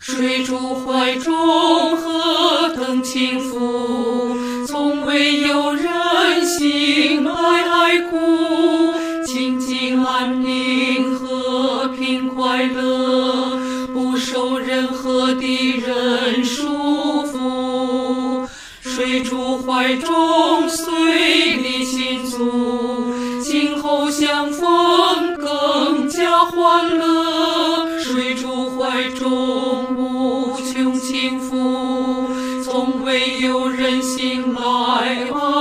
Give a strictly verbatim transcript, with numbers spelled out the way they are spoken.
水主怀中何等轻浮，从未有人醒来哀哭。清净安宁，和平快乐，不受任何的人束缚。水主怀中虽离亲族，今后相逢更加欢乐。水主怀中无穷轻浮，从未有人醒来